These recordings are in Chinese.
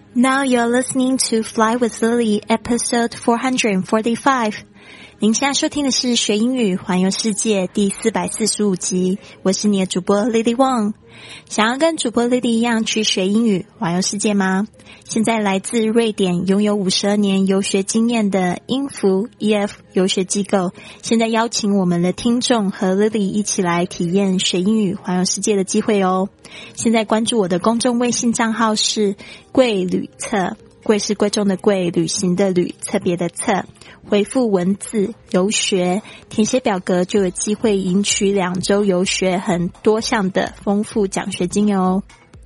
Now you're listening to Fly with Lily, episode 445. 您现在收听的是学英语环游世界第445集，我是你的主播 Lily Wang。想要跟主播 Lily 一样去学英语环游世界吗？现在来自瑞典拥有52年游学经验的英孚 EF 游学机构，现在邀请我们的听众和 Lily 一起来体验学英语环游世界的机会哦。现在关注我的公众微信账号是贵旅册，贵是贵重的贵，旅行的旅，特别的特，回复文字游学，填写表格就有机会赢取2周游学很多项的丰富奖学金哦。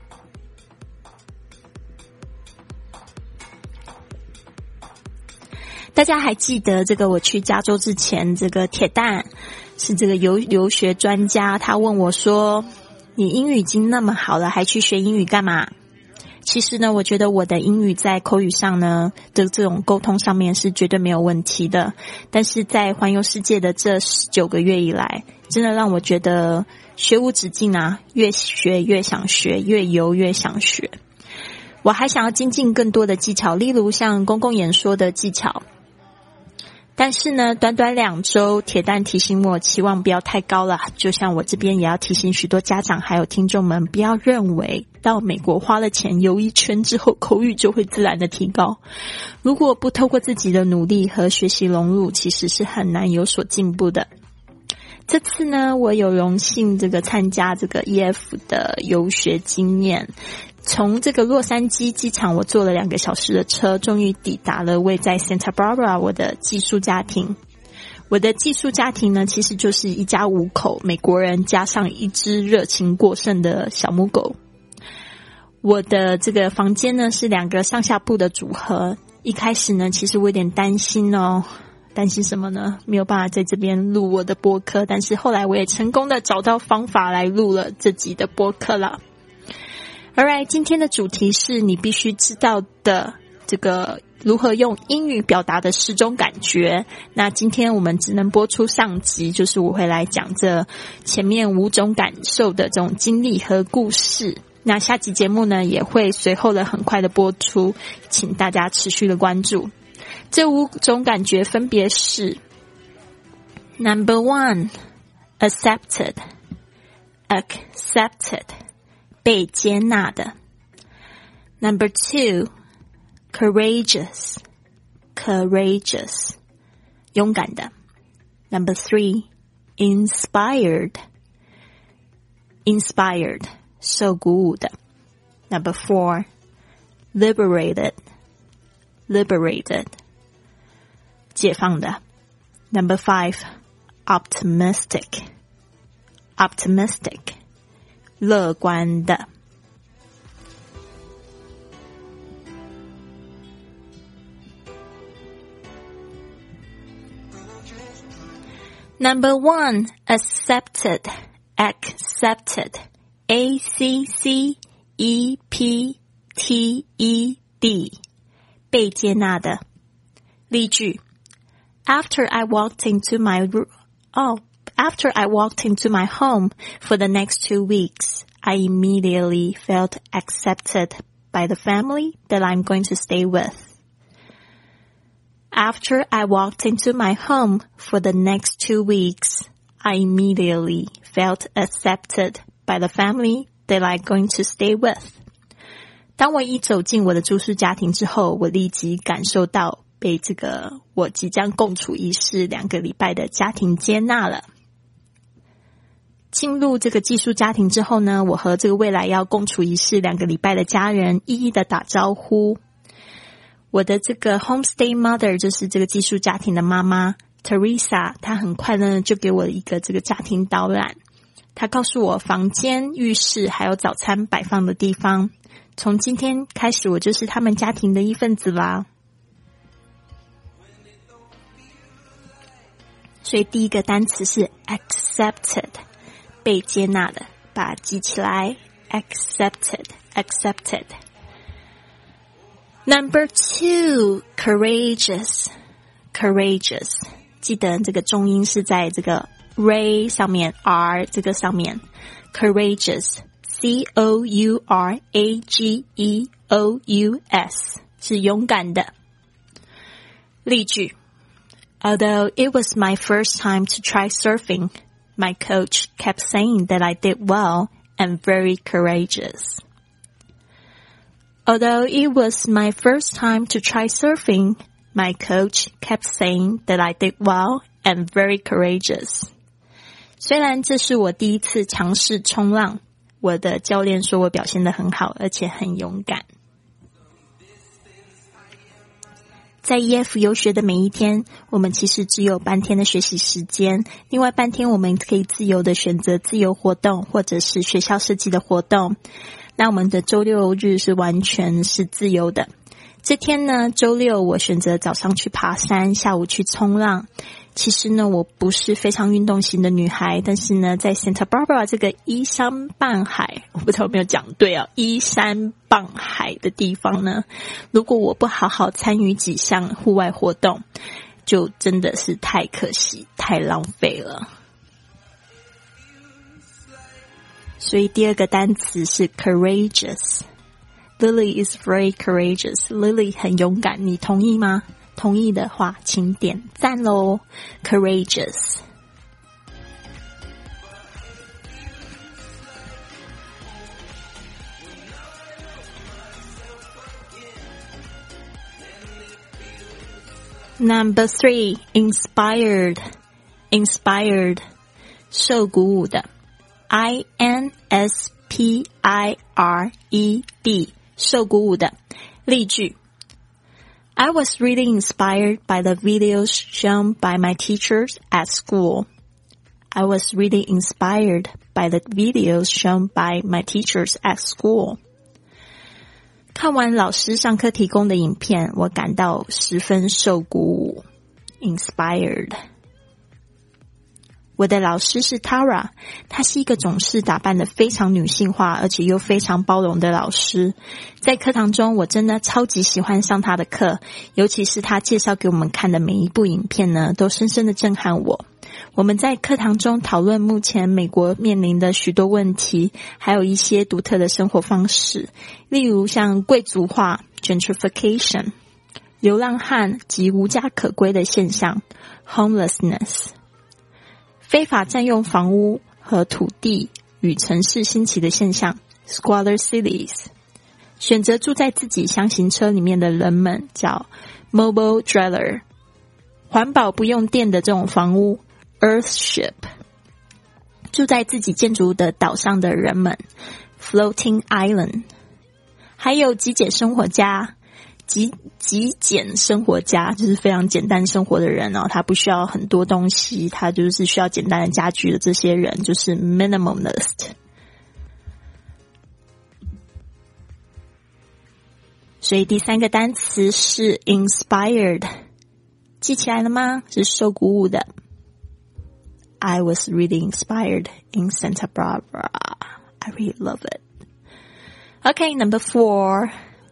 大家还记得这个我去加州之前，这个铁蛋是这个游学专家，他问我说，你英语已经那么好了，还去学英语干嘛？其实呢，我觉得我的英语在口语上呢的这种沟通上面是绝对没有问题的，但是在环游世界的这19个月以来，真的让我觉得学无止境啊，越学越想学，越游越想学。我还想要精进更多的技巧，例如像公共演说的技巧。但是呢，短短2周，铁蛋提醒我期望不要太高了，就像我这边也要提醒许多家长还有听众们，不要认为到美国花了钱游一圈之后口语就会自然的提高，如果不透过自己的努力和学习融入，其实是很难有所进步的。这次呢，我有荣幸参加这个 EF 的游学经验，从这个洛杉矶机场我坐了2个小时的车，终于抵达了位在 Santa Barbara 我的寄宿家庭。我的寄宿家庭呢，其实就是一家5口美国人加上一只热情过剩的小母狗。我的这个房间呢是2个上下铺的组合。一开始呢，其实我有点担心哦。担心什么呢？没有办法在这边录我的播客，但是后来我也成功的找到方法来录了这集的播客了。Alright， 今天的主题是你必须知道的这个如何用英语表达的10种感觉。那今天我们只能播出上集，就是我会来讲这前面5种感受的这种经历和故事。那下集节目呢，也会随后的很快的播出，请大家持续的关注。这5种感觉分别是 Number 1 Accepted 被接纳的。 Number 2 Courageous 勇敢的。 Number 3 Inspired 受鼓舞的。 Number 4 Liberated 解放的。 Number 5 Optimistic 乐观的。Number 1 Accepted ACCEPTED 被接纳的。例句 After I walked into my home for the next 2 weeks, I immediately felt accepted by the family that I'm going to stay with. After I walked into my home for the next 2 weeks, I immediately felt accepted by the family that I'm going to stay with. 当我一走进我的住宿家庭之后，我立即感受到被我即将共处一室2个礼拜的家庭接纳了。进入这个寄宿家庭之后呢，我和这个未来要共处一室2个礼拜的家人一一的打招呼。我的这个 homestay mother 就是这个寄宿家庭的妈妈 Teresa， 她很快呢就给我一个这个家庭导览。她告诉我房间、浴室还有早餐摆放的地方。从今天开始，我就是他们家庭的一份子啦。所以第一个单词是 accepted 被接纳的，把它记起来。 accepted Number 2 courageous 记得这个重音是在这个 ray 上面 r 这个上面 courageous courageous， 是勇敢的。例句 Although it was my first time to try surfing, my coach kept saying that I did well and very courageous. Although it was my first time to try surfing, my coach kept saying that I did well and very courageous. 虽然这是我第一次尝试冲浪，我的教练说我表现得很好，而且很勇敢。在 EF 游学的每一天，我们其实只有半天的学习时间，另外半天我们可以自由的选择自由活动或者是学校设计的活动。那我们的周六日是完全是自由的。这天呢，周六我选择早上去爬山，下午去冲浪。其实呢，我不是非常运动型的女孩，但是呢，在 Santa Barbara 这个依山傍海，我不知道有没有讲对啊，依山傍海的地方呢，如果我不好好参与几项户外活动，就真的是太可惜，太浪费了。所以第二个单词是 courageous。Lily is very courageous. Lily 很勇敢，你同意吗？同意的话，请点赞咯。Courageous。Number 3, inspired. Inspired， 受鼓舞的。INSPIRED， 受鼓舞的。例句I was really inspired by the videos shown by my teachers at school. I was really inspired by the videos shown by my teachers at school. 看完老师上课提供的影片，我感到十分受鼓舞。Inspired。我的老师是 Tara， 她是一个总是打扮得非常女性化而且又非常包容的老师。在课堂中我真的超级喜欢上她的课，尤其是她介绍给我们看的每一部影片呢，都深深的震撼我。我们在课堂中讨论目前美国面临的许多问题，还有一些独特的生活方式，例如像贵族化 gentrification、 流浪汉及无家可归的现象 homelessness、非法占用房屋和土地与城市兴起的现象 squatter cities， 选择住在自己箱型车里面的人们叫 mobile dweller， 环保不用电的这种房屋 earthship， 住在自己建筑的岛上的人们 floating island， 还有极简生活家极简生活家，就是非常简单生活的人哦，他不需要很多东西，他就是需要简单的家具的这些人，就是 minimalist。 所以第三个单词是 inspired， 记起来了吗？是受鼓舞的。 I was really inspired in Santa Barbara. I really love it. Okay, number 4,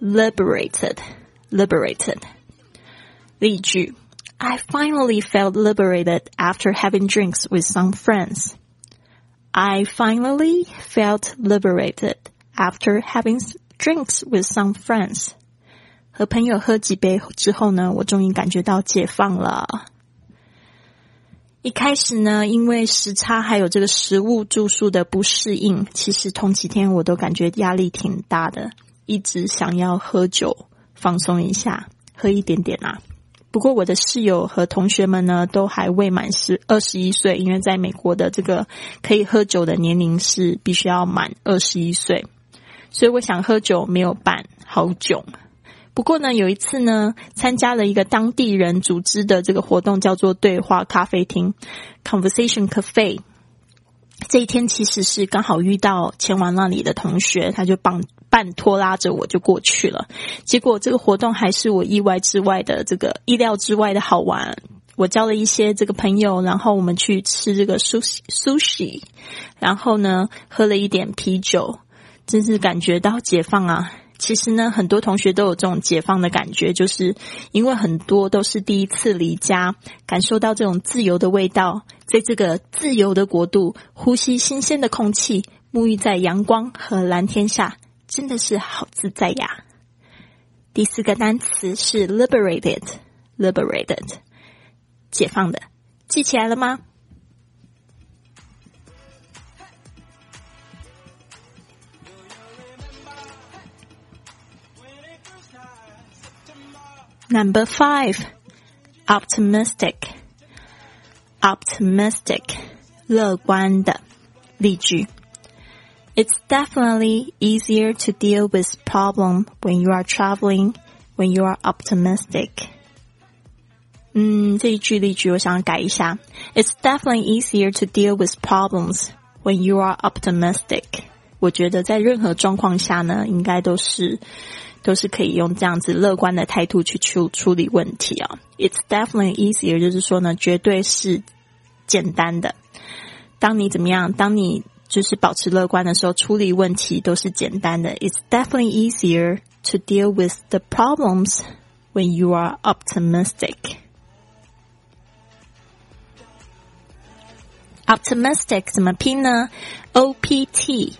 liberated. 例句 I finally felt liberated after having drinks with some friends. I finally felt liberated after having drinks with some friends. 和朋友喝几杯之后呢，我终于感觉到解放了。一开始呢，因为时差还有这个食物住宿的不适应，其实同几天我都感觉压力挺大的，一直想要喝酒放松一下，喝一点点啊。不过我的室友和同学们呢，都还未满21岁，因为在美国的这个可以喝酒的年龄是必须要满21岁，所以我想喝酒没有办好久。不过呢，有一次呢，参加了一个当地人组织的这个活动，叫做对话咖啡厅 Conversation Cafe。 这一天其实是刚好遇到前往那里的同学，他就半拖拉着我就过去了。结果这个活动还是我意料之外的好玩。我交了一些这个朋友，然后我们去吃这个 sushi， 然后呢喝了一点啤酒，真是感觉到解放啊。其实呢，很多同学都有这种解放的感觉，就是因为很多都是第一次离家，感受到这种自由的味道，在这个自由的国度呼吸新鲜的空气， 沐浴在阳光和蓝天下，真的是好自在呀。第4个单词是 liberated， 解放的，记起来了吗？Number 5, optimistic, 乐观的，例句。It's definitely easier to deal with problem when you are traveling, when you are optimistic. 这一句例句我想改一下。It's definitely easier to deal with problems when you are optimistic. 我觉得在任何状况下呢，应该都是可以用这样子乐观的态度去处理问题啊。It's definitely easier 就是说呢，绝对是简单的。当你怎么样？当你就是保持乐观的时候，处理问题都是简单的。It's definitely easier to deal with the problems when you are optimistic. Optimistic 怎么拼呢？ O-P-T-I-M-I-S-T-I-C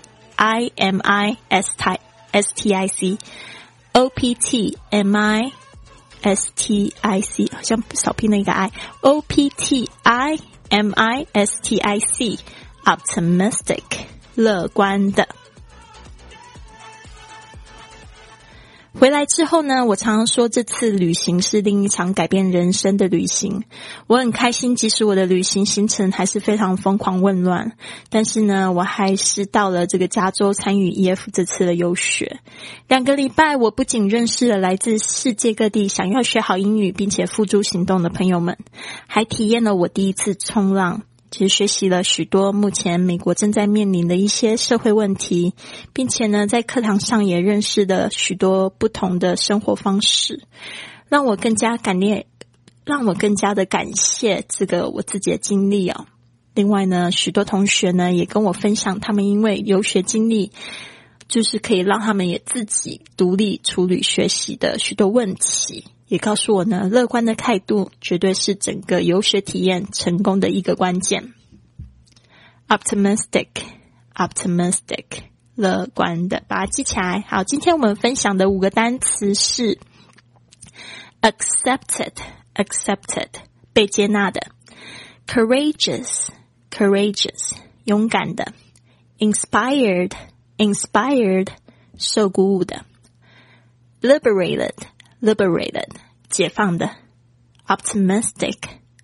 O-P-T-M-I-S-T-I-C 好像少拼了一个 I O-P-T-I-M-I-S-T-I-C Optimistic 乐观的。回来之后呢，我常常说这次旅行是另一场改变人生的旅行。我很开心，即使我的旅行行程还是非常疯狂混乱，但是呢，我还是到了这个加州参与 EF 这次的游学。2个礼拜，我不仅认识了来自世界各地想要学好英语并且付诸行动的朋友们，还体验了我第一次冲浪。其实学习了许多目前美国正在面临的一些社会问题，并且呢，在课堂上也认识了许多不同的生活方式，让我更加的感谢这个我自己的经历哦。另外呢，许多同学呢也跟我分享，他们因为游学经历，就是可以让他们也自己独立处理学习的许多问题。也告诉我呢，乐观的态度绝对是整个游学体验成功的一个关键。Optimistic 乐观的，把它记起来。好，今天我们分享的5个单词是 accepted 被接纳的， courageous 勇敢的， inspired 受鼓舞的， liberated解放的， optimistic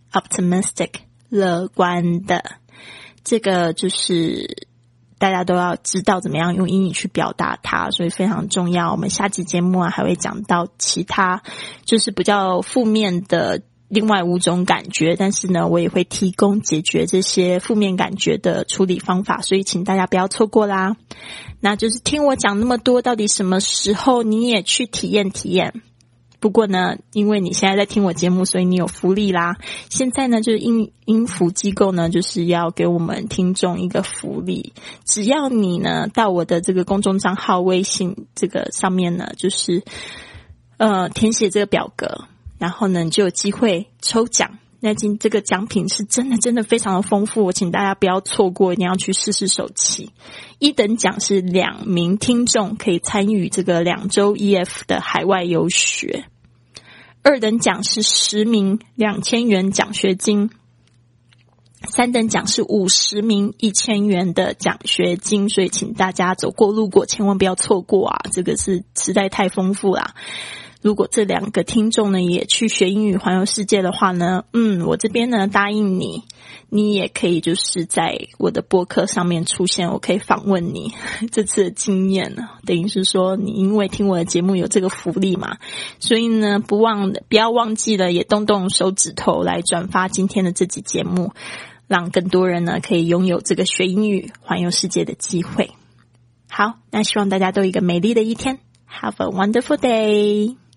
乐观的。这个就是大家都要知道怎么样用英语去表达它，所以非常重要。我们下期节目还会讲到其他就是比较负面的另外5种感觉，但是呢，我也会提供解决这些负面感觉的处理方法，所以请大家不要错过啦。那就是听我讲那么多，到底什么时候你也去体验。不过呢，因为你现在在听我节目，所以你有福利啦。现在呢，就是英孚机构呢，就是要给我们听众一个福利，只要你呢到我的这个公众账号微信这个上面呢，就是填写这个表格，然后呢你就有机会抽奖。那这个奖品是真的非常的丰富，我请大家不要错过，一定要去试手气。1等奖是2名听众可以参与这个2周 EF 的海外游学，2等奖是10名2000元奖学金，3等奖是50名1000元的奖学金，所以请大家走过路过千万不要错过啊，这个是实在太丰富啦。如果这2个听众呢也去学英语环游世界的话呢，我这边呢答应你也可以就是在我的播客上面出现，我可以访问你这次的经验呢，等于是说你因为听我的节目有这个福利嘛，所以呢不要忘记了，也动手指头来转发今天的这集节目，让更多人呢可以拥有这个学英语环游世界的机会。好，那希望大家都有一个美丽的一天。Have a wonderful day!